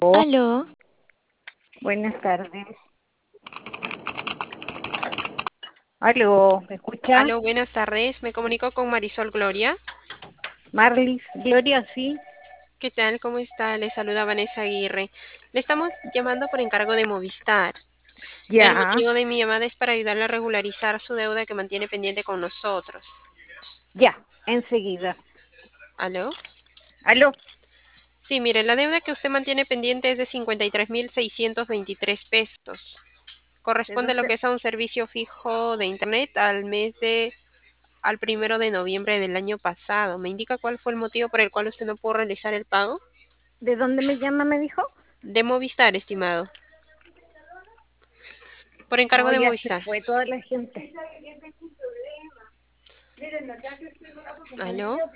Aló, Buenas tardes. Aló, ¿me escucha? Aló, buenas tardes. Me comunico con Marisol Gloria. Marlis, Gloria, sí. ¿Qué tal? ¿Cómo está? Le saluda Vanessa Aguirre. Le estamos llamando por encargo de Movistar. El Ya, motivo de mi llamada es para ayudarle a regularizar su deuda que mantiene pendiente con nosotros. ya, enseguida. ¿Aló? Aló, Sí, mire, la deuda que usted mantiene pendiente es de 53.623 pesos. ¿de Corresponde a lo dónde, que es a un servicio fijo de internet al 1 de noviembre del año pasado. ¿Me indica cuál fue el motivo por el cual usted no pudo realizar el pago? de dónde me llama, me dijo? De Movistar, estimado. Por encargo No, de ya se Movistar. fue toda la gente. ¿Aló?